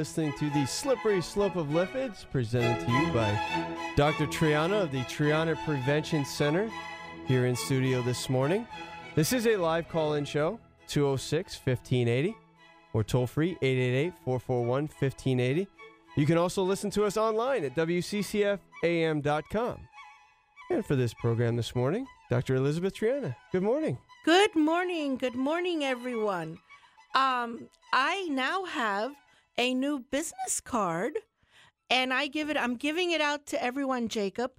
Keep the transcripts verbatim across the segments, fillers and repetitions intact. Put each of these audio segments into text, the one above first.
listening to The Slippery Slope of Lipids, presented to you by Doctor Triana of the Triana Prevention Center here in studio this morning. This is a live call-in show, two oh six, fifteen eighty, or toll-free, eight eight eight, four four one, fifteen eighty. You can also listen to us online at W C C F A M dot com. And for this program this morning, Doctor Elizabeth Triana. Good morning. Good morning. Good morning, everyone. Um, I now have a new business card, and I give it. I'm giving it out to everyone, Jacob.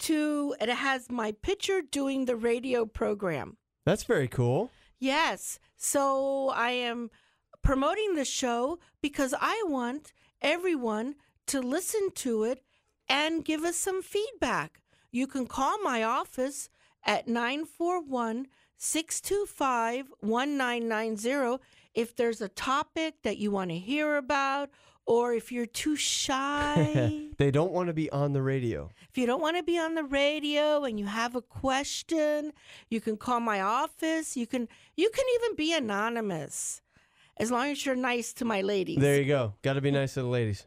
To it has my picture doing the radio program. That's very cool. Yes. So I am promoting the show because I want everyone to listen to it and give us some feedback. You can call my office at nine four one, six two five, one nine nine zero if there's a topic that you want to hear about, or if you're too shy. They don't want to be on the radio. If you don't want to be on the radio and you have a question, you can call my office. You can you can even be anonymous, as long as you're nice to my ladies. There you go. Got to be nice to the ladies.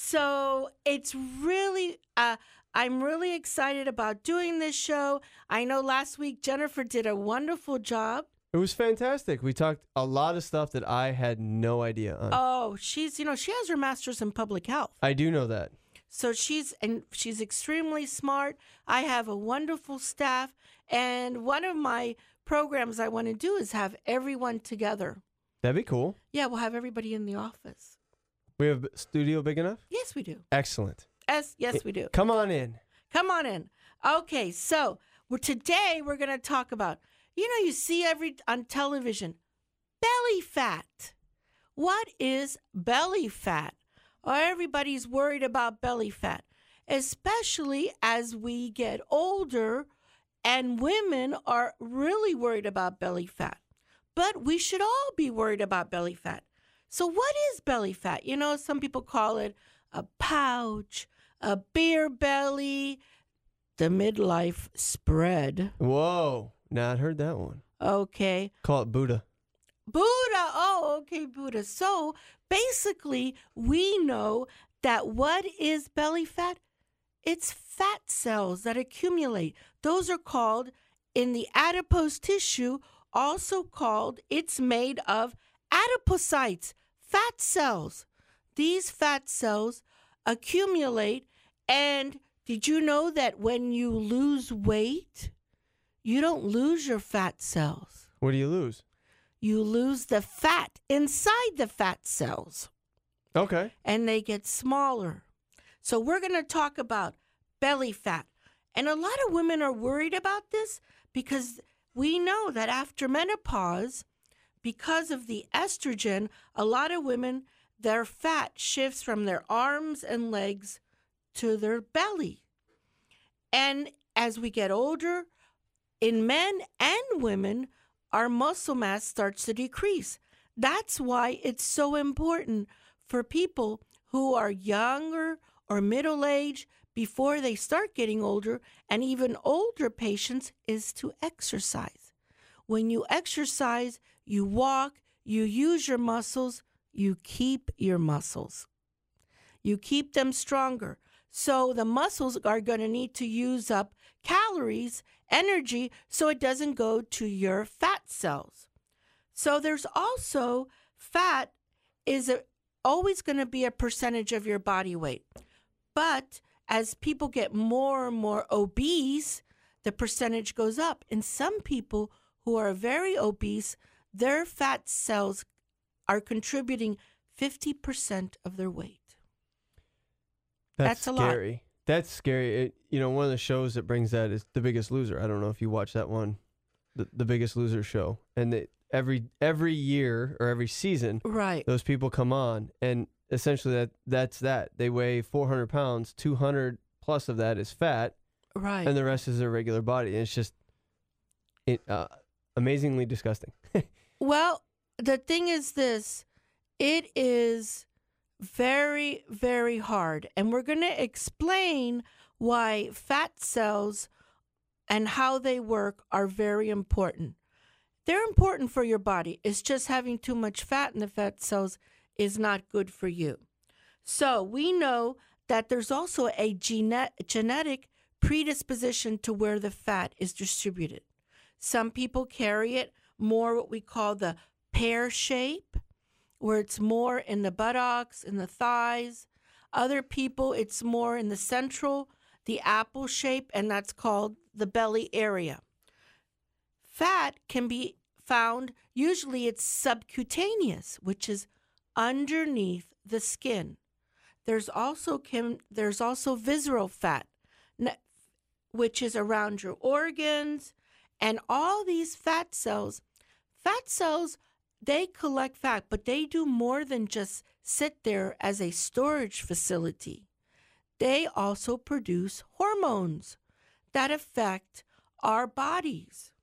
So it's really, uh, I'm really excited about doing this show. I know last week Jennifer did a wonderful job. It was fantastic. We talked a lot of stuff that I had no idea on. Oh, she's, you know, she has her master's in public health. I do know that. So she's, and she's extremely smart. I have a wonderful staff. And one of my programs I want to do is have everyone together. That'd be cool. Yeah, we'll have everybody in the office. We have a studio big enough? Yes, we do. Excellent. Yes, yes, we do. Come on in. Come on in. Okay, so we're, today we're going to talk about, you know, you see every on television, belly fat. What is belly fat? Oh, everybody's worried about belly fat, especially as we get older, and women are really worried about belly fat. But we should all be worried about belly fat. So what is belly fat? You know, some people call it a pouch, a beer belly, the midlife spread. Whoa. Not heard that one. Okay. Call it Buddha. Buddha. Oh, okay, Buddha. So basically, we know that what is belly fat? It's fat cells that accumulate. Those are called, in the adipose tissue, also called, it's made of adipocytes, fat cells. These fat cells accumulate, and did you know that when you lose weight, you don't lose your fat cells? What do you lose? You lose the fat inside the fat cells. Okay. And they get smaller. So we're going to talk about belly fat. And a lot of women are worried about this because we know that after menopause, because of the estrogen, a lot of women, their fat shifts from their arms and legs to their belly. And as we get older, in men and women, our muscle mass starts to decrease. That's why it's so important for people who are younger or middle-aged before they start getting older, and even older patients, is to exercise. When you exercise, you walk, you use your muscles, you keep your muscles. You keep them stronger. So the muscles are going to need to use up calories, energy, so it doesn't go to your fat cells. So there's also fat is a, always going to be a percentage of your body weight. But as people get more and more obese, the percentage goes up. And some people who are very obese, their fat cells are contributing fifty percent of their weight. That's, That's a scary. lot. That's scary. It, you know, one of the shows that brings that is The Biggest Loser. I don't know if you watch that one, the, the Biggest Loser show. And they, every every year or every season, Right. those people come on, and essentially that that's that. They weigh four hundred pounds, two hundred plus of that is fat, Right. and the rest is their regular body. And it's just it, uh, amazingly disgusting. Well, the thing is this, it is very, very hard. And we're going to explain why fat cells and how they work are very important. They're important for your body. It's just having too much fat in the fat cells is not good for you. So we know that there's also a gene- genetic predisposition to where the fat is distributed. Some people carry it more what we call the pear shape, where it's more in the buttocks, in the thighs. Other people, it's more in the central, the apple shape, and that's called the belly area. Fat can be found, usually it's subcutaneous, which is underneath the skin. There's also can, there's also visceral fat, which is around your organs, and all these fat cells. Fat cells, they collect fat, but they do more than just sit there as a storage facility. They also produce hormones that affect our bodies.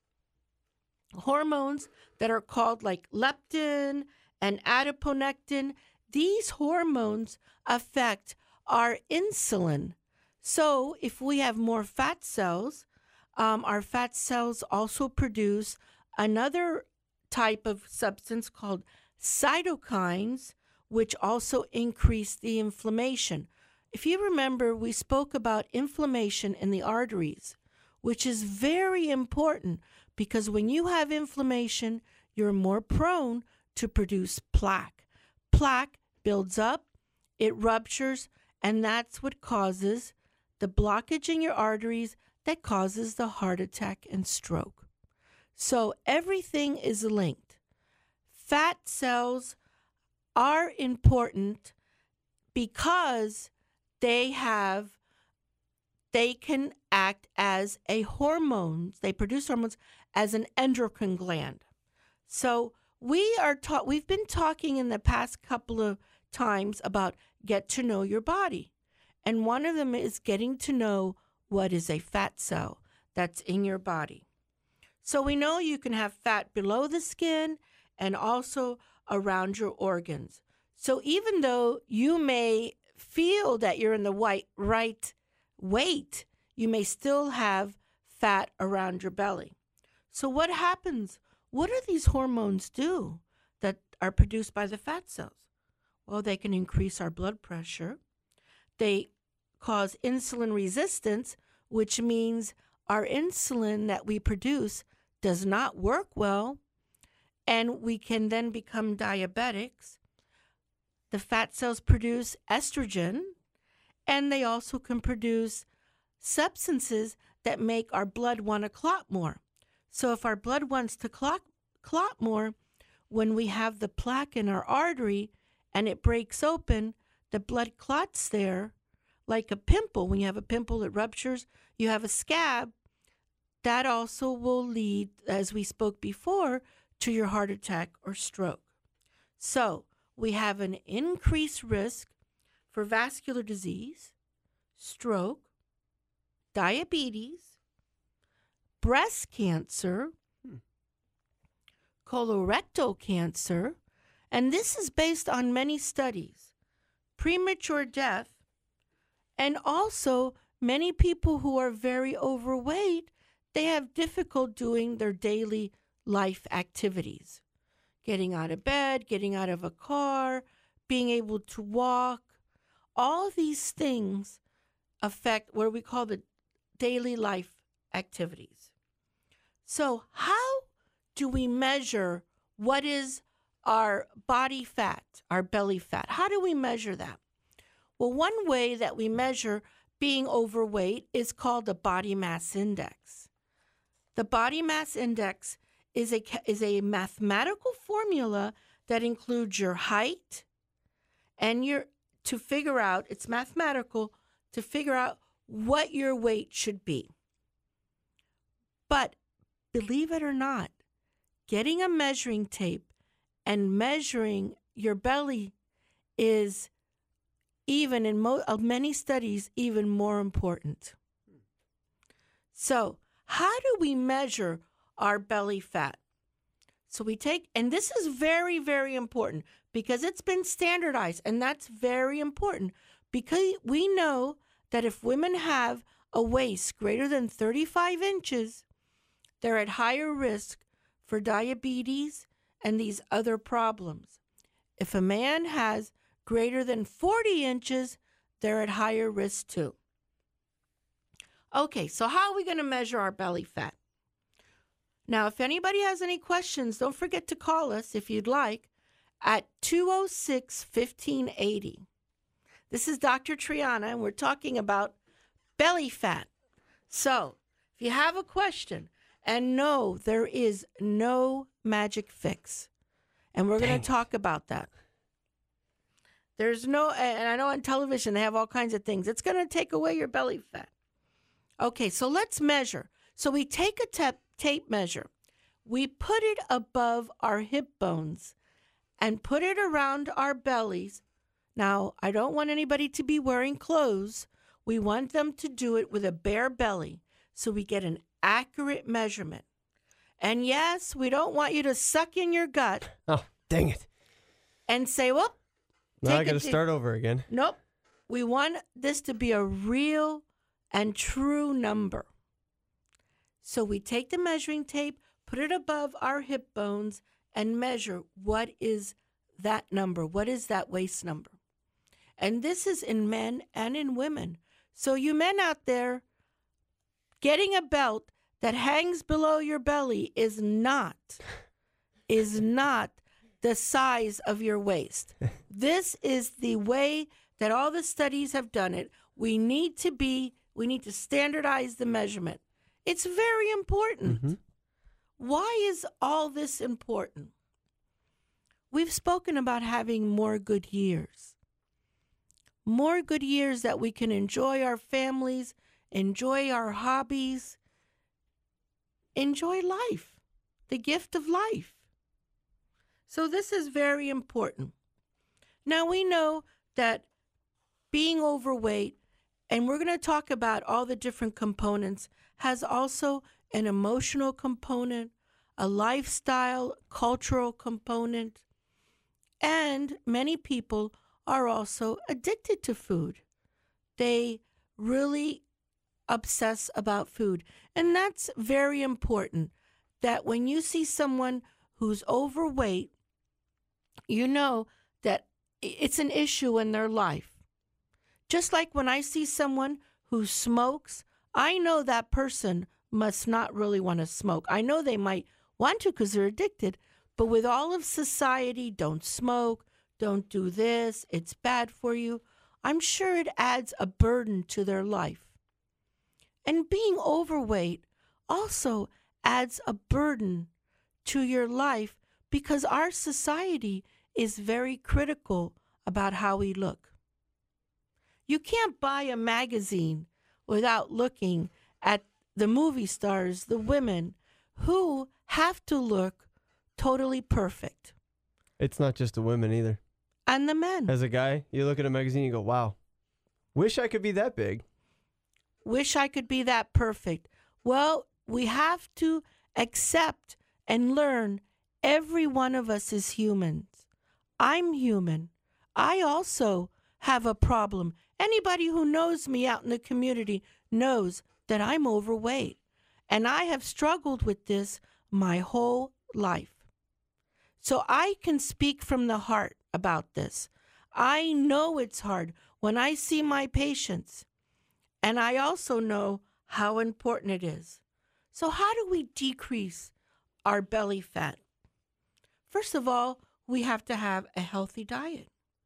Hormones that are called like leptin and adiponectin. These hormones affect our insulin. So if we have more fat cells, um, our fat cells also produce another type of substance called cytokines, which also increase the inflammation. If you remember, we spoke about inflammation in the arteries, which is very important because when you have inflammation, you're more prone to produce plaque. Plaque builds up, it ruptures, and that's what causes the blockage in your arteries that causes the heart attack and stroke. So everything is linked. Fat cells are important because they have, they can act as a hormone. They produce hormones as an endocrine gland. So we are taught, we've been talking in the past couple of times about get to know your body. And one of them is getting to know what is a fat cell that's in your body. So we know you can have fat below the skin and also around your organs. So even though you may feel that you're in the white, right weight, you may still have fat around your belly. So what happens? What do these hormones do that are produced by the fat cells? Well, they can increase our blood pressure. They cause insulin resistance, which means our insulin that we produce does not work well, and we can then become diabetics. The fat cells produce estrogen, and they also can produce substances that make our blood want to clot more. So if our blood wants to clot, clot more, when we have the plaque in our artery and it breaks open, the blood clots there like a pimple. When you have a pimple, it ruptures. You have a scab. That also will lead, as we spoke before, to your heart attack or stroke. So we have an increased risk for vascular disease, stroke, diabetes, breast cancer, hmm. colorectal cancer, and this is based on many studies, premature death, and also many people who are very overweight, they have difficulty doing their daily life activities, getting out of bed, getting out of a car, being able to walk. All these things affect what we call the daily life activities. So how do we measure what is our body fat, our belly fat? How do we measure that? Well, one way that we measure being overweight is called the body mass index. The body mass index is a, is a mathematical formula that includes your height and your, to figure out, it's mathematical, to figure out what your weight should be. But believe it or not, getting a measuring tape and measuring your belly is even in mo- uh, many studies, even more important. So how do we measure our belly fat? So we take, and this is very, very important because it's been standardized, and that's very important because we know that if women have a waist greater than thirty-five inches, they're at higher risk for diabetes and these other problems. If a man has greater than forty inches, they're at higher risk too. Okay, so how are we going to measure our belly fat? Now, if anybody has any questions, don't forget to call us if you'd like at two oh six, fifteen eighty. This is Doctor Triana, and we're talking about belly fat. So, if you have a question, and no, there is no magic fix, and we're going to talk about that. There's no, and I know on television they have all kinds of things. It's going to take away your belly fat. Okay, so let's measure. So we take a tape, tape measure. We put it above our hip bones and put it around our bellies. Now, I don't want anybody to be wearing clothes. We want them to do it with a bare belly so we get an accurate measurement. And yes, we don't want you to suck in your gut. Oh, dang it. And say, well, now I got to start over again. Nope. We want this to be a real and true number. So we take the measuring tape, put it above our hip bones, and measure what is that number. What is that waist number? And this is in men and in women. So you men out there, getting a belt that hangs below your belly is not, is not the size of your waist. This is the way that all the studies have done it. We need to be, we need to standardize the measurement. It's very important. Mm-hmm. Why is all this important? We've spoken about having more good years. More good years that we can enjoy our families, enjoy our hobbies, enjoy life, the gift of life. So this is very important. Now we know that being overweight, and we're going to talk about all the different components, has also an emotional component, a lifestyle, cultural component, and many people are also addicted to food. They really obsess about food. And that's very important, that when you see someone who's overweight, you know that it's an issue in their life. Just like when I see someone who smokes, I know that person must not really want to smoke. I know they might want to because they're addicted, but with all of society, don't smoke, don't do this, it's bad for you, I'm sure it adds a burden to their life. And being overweight also adds a burden to your life because our society is very critical about how we look. You can't buy a magazine without looking at the movie stars, the women, who have to look totally perfect. It's not just the women either. And the men. As a guy, you look at a magazine, you go, wow, wish I could be that big. Wish I could be that perfect. Well, we have to accept and learn every one of us is humans. I'm human. I also have a problem. Anybody who knows me out in the community knows that I'm overweight. And I have struggled with this my whole life. So I can speak from the heart about this. I know it's hard when I see my patients. And I also know how important it is. So how do we decrease our belly fat? First of all, we have to have a healthy diet.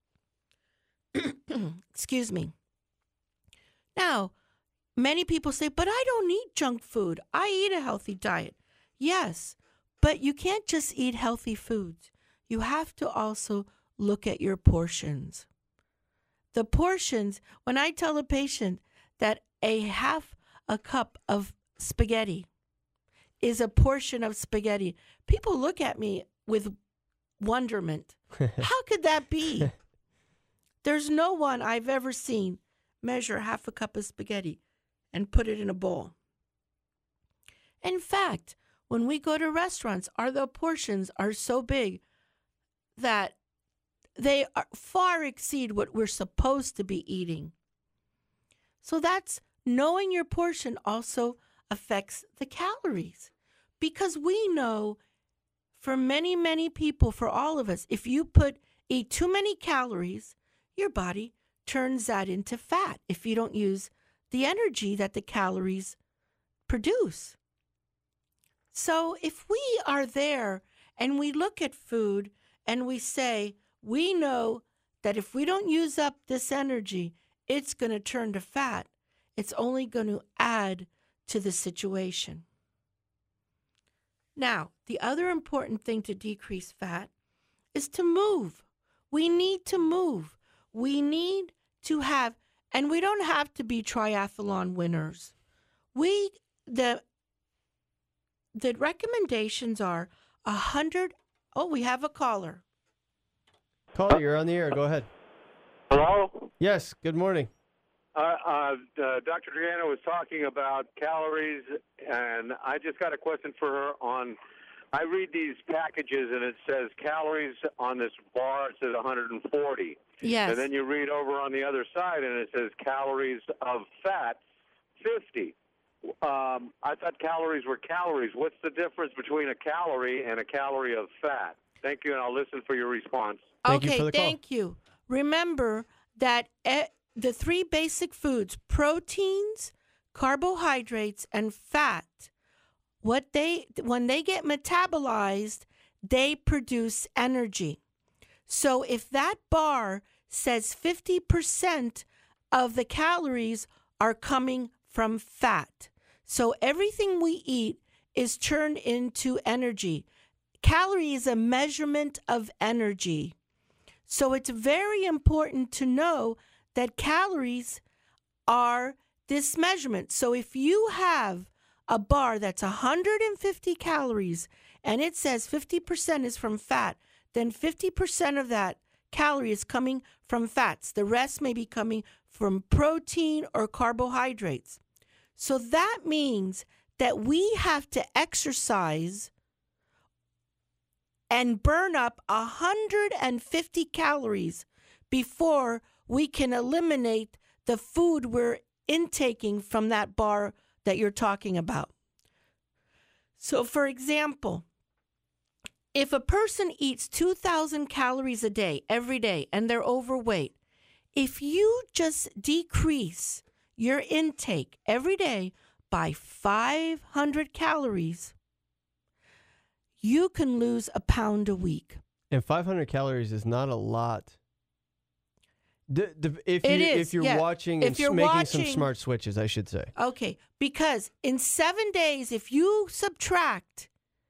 Excuse me. Now, many people say, but I don't eat junk food. I eat a healthy diet. Yes, but you can't just eat healthy foods. You have to also look at your portions. The portions, when I tell a patient that a half a cup of spaghetti is a portion of spaghetti, people look at me with wonderment. How could that be? There's no one I've ever seen measure half a cup of spaghetti and put it in a bowl. In fact, when we go to restaurants, our the portions are so big that they are, far exceed what we're supposed to be eating. So that's knowing your portion also affects the calories. Because we know for many, many people, for all of us, if you put eat too many calories, your body turns that into fat if you don't use the energy that the calories produce. So if we are there and we look at food and we say, we know that if we don't use up this energy, it's going to turn to fat. It's only going to add to the situation. Now, the other important thing to decrease fat is to move. We need to move. We need to have, and we don't have to be triathlon winners. We, the, the recommendations are a hundred. Oh, we have a caller. Caller, you're on the air. Go ahead. Hello? Yes, good morning. Uh, uh, uh, Doctor Triano was talking about calories, and I just got a question for her on, I read these packages, and it says calories on this bar, it says one hundred forty. Yes. And then you read over on the other side, and it says calories of fat, fifty. Um, I thought calories were calories. What's the difference between a calorie and a calorie of fat? Thank you, and I'll listen for your response. Thank okay, you for the call. thank you. Remember that e- the three basic foods, proteins, carbohydrates, and fat, what they when they get metabolized, they produce energy. So if that bar says fifty percent of the calories are coming from fat, so everything we eat is turned into energy. Calorie is a measurement of energy. So it's very important to know that calories are this measurement. So if you have a bar that's one hundred fifty calories and it says fifty percent is from fat, then fifty percent of that calorie is coming from fats. The rest may be coming from protein or carbohydrates. So that means that we have to exercise and burn up one hundred fifty calories before we can eliminate the food we're intaking from that bar that you're talking about. So, for example, if a person eats two thousand calories a day, every day, and they're overweight, if you just decrease your intake every day by five hundred calories, you can lose a pound a week. And five hundred calories is not a lot. D- d- if, It you, is, if you're yeah. watching If and you're s- making watching- some smart switches, I should say. Okay, because in seven days, if you subtract,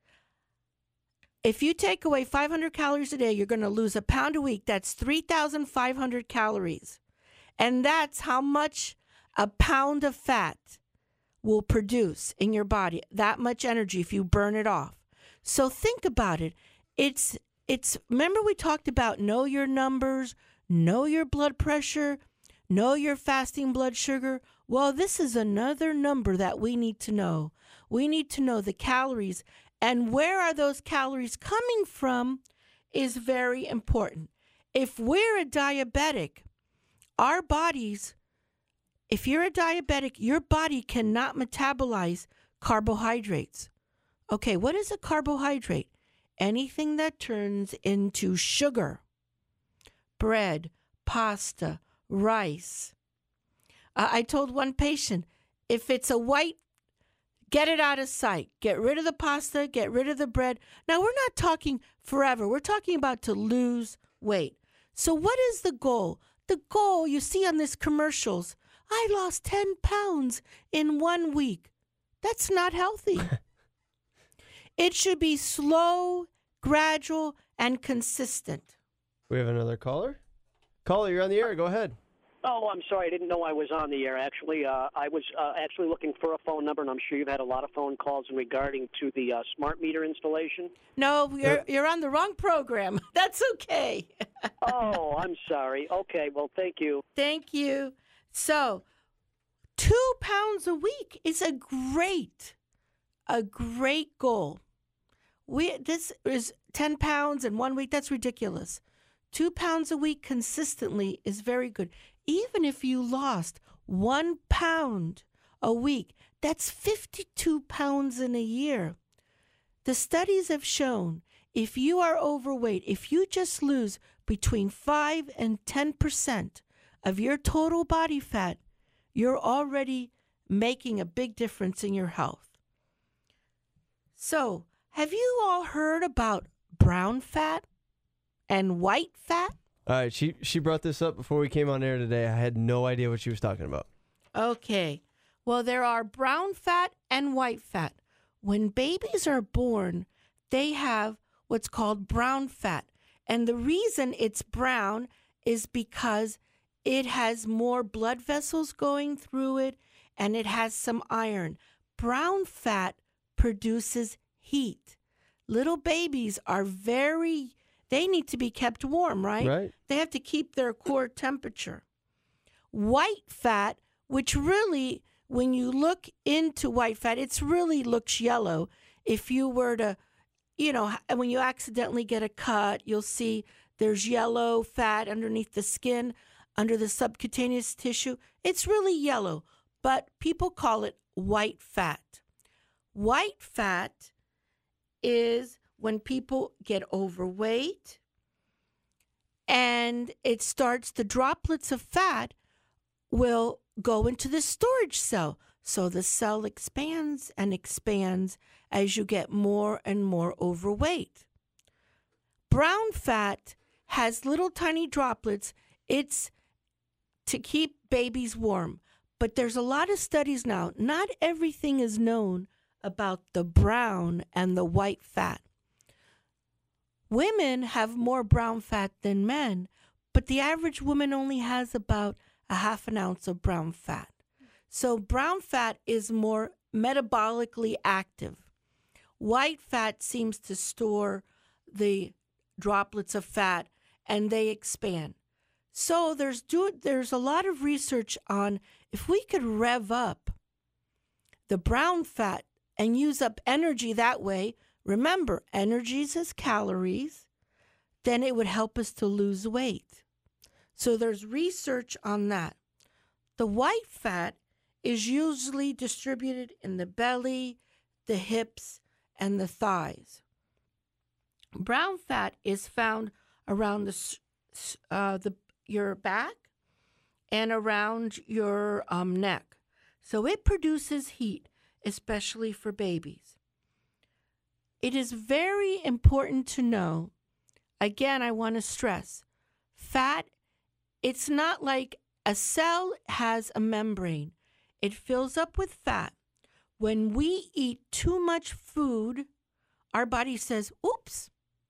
if you take away five hundred calories a day, you're going to lose a pound a week. That's three thousand five hundred calories. And that's how much a pound of fat will produce in your body, that much energy if you burn it off. So think about it. It's, it's, remember we talked about know your numbers, know your blood pressure, know your fasting blood sugar. Well, this is another number that we need to know. We need to know the calories, and where are those calories coming from is very important. If we're a diabetic, our bodies, if you're a diabetic, your body cannot metabolize carbohydrates. Okay, what is a carbohydrate? Anything that turns into sugar. Bread, pasta, rice. Uh, I told one patient, if it's a white, get it out of sight. Get rid of the pasta, get rid of the bread. Now, we're not talking forever. We're talking about to lose weight. So what is the goal? The goal you see on these commercials, I lost ten pounds in one week. That's not healthy. It should be slow, gradual, and consistent. We have another caller. Caller, you're on the air. Go ahead. Oh, I'm sorry. I didn't know I was on the air. Actually, uh, I was uh, actually looking for a phone number, and I'm sure you've had a lot of phone calls in regarding to the uh, smart meter installation. No, you're, you're on the wrong program. That's okay. Oh, I'm sorry. Okay, well, thank you. Thank you. So, two pounds a week is a great, a great goal. We this is ten pounds in one week. That's ridiculous. Two pounds a week consistently is very good. Even if you lost one pound a week, that's fifty-two pounds in a year. The studies have shown if you are overweight, if you just lose between five and ten percent of your total body fat, you're already making a big difference in your health. So, have you all heard about brown fat and white fat? All right, she she brought this up before we came on air today. I had no idea what she was talking about. Okay. Well, there are brown fat and white fat. When babies are born, they have what's called brown fat. And the reason it's brown is because it has more blood vessels going through it and it has some iron. Brown fat produces heat. Little babies are very, they need to be kept warm, right? Right. They have to keep their core temperature. White fat, which really, when you look into white fat, it really looks yellow. If you were to, you know, when you accidentally get a cut, you'll see there's yellow fat underneath the skin, under the subcutaneous tissue. It's really yellow, but people call it white fat. White fat is when people get overweight and it starts, the droplets of fat will go into the storage cell. So the cell expands and expands as you get more and more overweight. Brown fat has little tiny droplets. It's to keep babies warm. But there's a lot of studies now. Not everything is known about the brown and the white fat. Women have more brown fat than men, but the average woman only has about a half an ounce of brown fat. So brown fat is more metabolically active. White fat seems to store the droplets of fat and they expand. So there's do, there's a lot of research on if we could rev up the brown fat and use up energy that way. Remember, energy is calories, then it would help us to lose weight. So there's research on that. The white fat is usually distributed in the belly, the hips, and the thighs. Brown fat is found around the uh, the your back and around your um, neck. So it produces heat, especially for babies. It is very important to know, again, I want to stress, fat, it's not like a cell has a membrane. It fills up with fat. When we eat too much food, our body says, oops.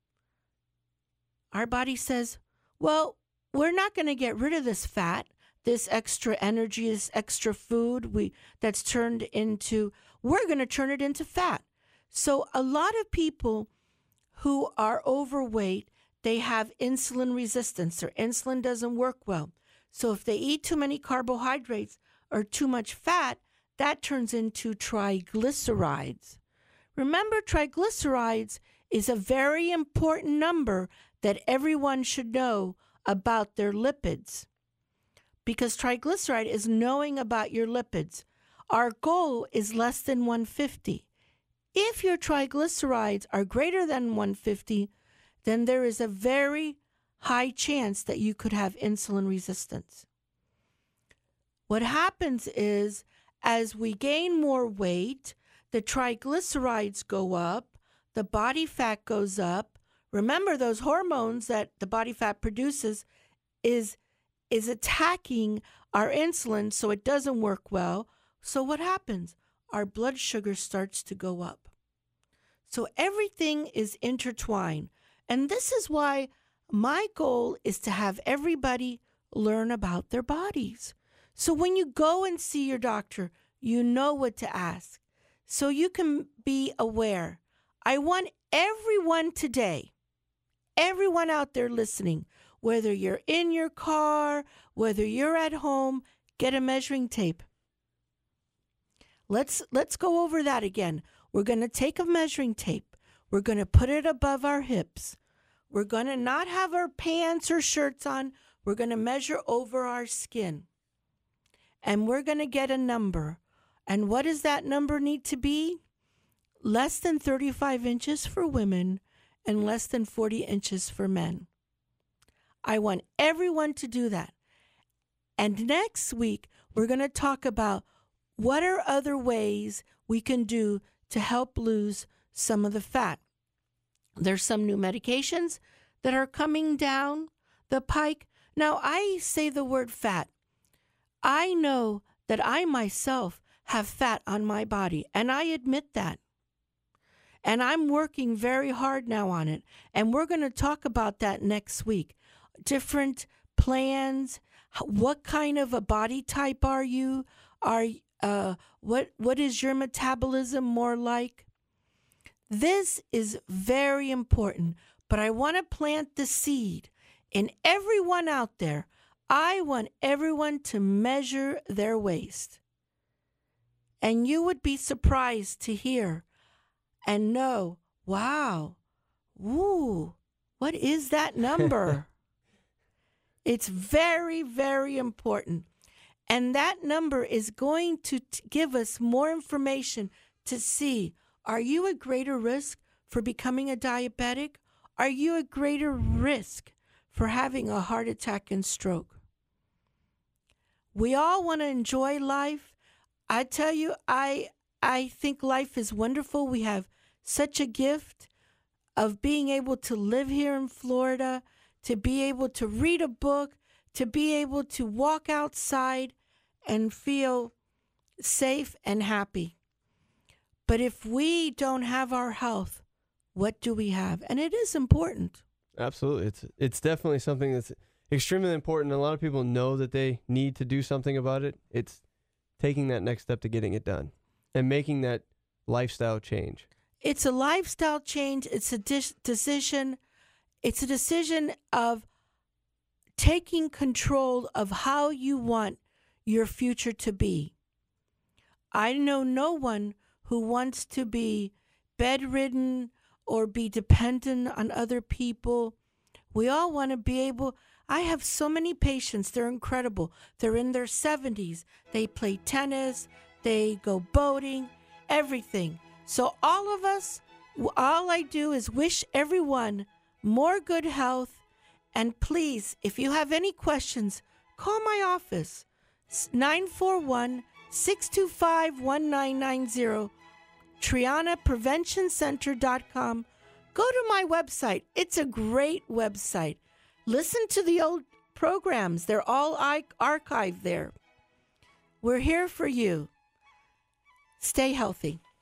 Our body says, well, we're not going to get rid of this fat, this extra energy, this extra food we that's turned into, we're going to turn it into fat. So a lot of people who are overweight, they have insulin resistance. Their insulin doesn't work well. So if they eat too many carbohydrates or too much fat, that turns into triglycerides. Remember, triglycerides is a very important number that everyone should know about their lipids, because triglyceride is knowing about your lipids. Our goal is less than one fifty. If your triglycerides are greater than one fifty, then there is a very high chance that you could have insulin resistance. What happens is, as we gain more weight, the triglycerides go up, the body fat goes up. Remember, those hormones that the body fat produces is, is attacking our insulin, so it doesn't work well. So what happens? Our blood sugar starts to go up. So everything is intertwined. And this is why my goal is to have everybody learn about their bodies. So when you go and see your doctor, you know what to ask. So you can be aware. I want everyone today, everyone out there listening, whether you're in your car, whether you're at home, get a measuring tape. Let's let's go over that again. We're going to take a measuring tape. We're going to put it above our hips. We're going to not have our pants or shirts on. We're going to measure over our skin. And we're going to get a number. And what does that number need to be? Less than thirty-five inches for women and less than forty inches for men. I want everyone to do that. And next week, we're going to talk about what are other ways we can do to help lose some of the fat. There's some new medications that are coming down the pike. Now, I say the word fat. I know that I myself have fat on my body, and I admit that. And I'm working very hard now on it. And we're going to talk about that next week. Different plans. What kind of a body type are you? Are uh, what what is your metabolism more like? This is very important. But I want to plant the seed in everyone out there. I want everyone to measure their waist. And you would be surprised to hear and know, wow, woo, what is that number? It's very, very important. And that number is going to t- give us more information to see, are you at greater risk for becoming a diabetic? Are you at greater risk for having a heart attack and stroke? We all want to enjoy life. I tell you, I I think life is wonderful. We have such a gift of being able to live here in Florida, to be able to read a book, to be able to walk outside and feel safe and happy. But if we don't have our health, what do we have? And it is important. Absolutely. It's it's definitely something that's extremely important. A lot of people know that they need to do something about it. It's taking that next step to getting it done and making that lifestyle change. It's a lifestyle change. It's a dis- decision. It's a decision of taking control of how you want your future to be. I know no one who wants to be bedridden or be dependent on other people. We all want to be able. I have so many patients. They're incredible. They're in their seventies. They play tennis. They go boating, everything. So all of us, all I do is wish everyone more good health. And please, if you have any questions, call my office, nine four one, six two five, one nine nine zero, Triana Prevention Center dot com. Go to my website. It's a great website. Listen to the old programs. They're all archived there. We're here for you. Stay healthy.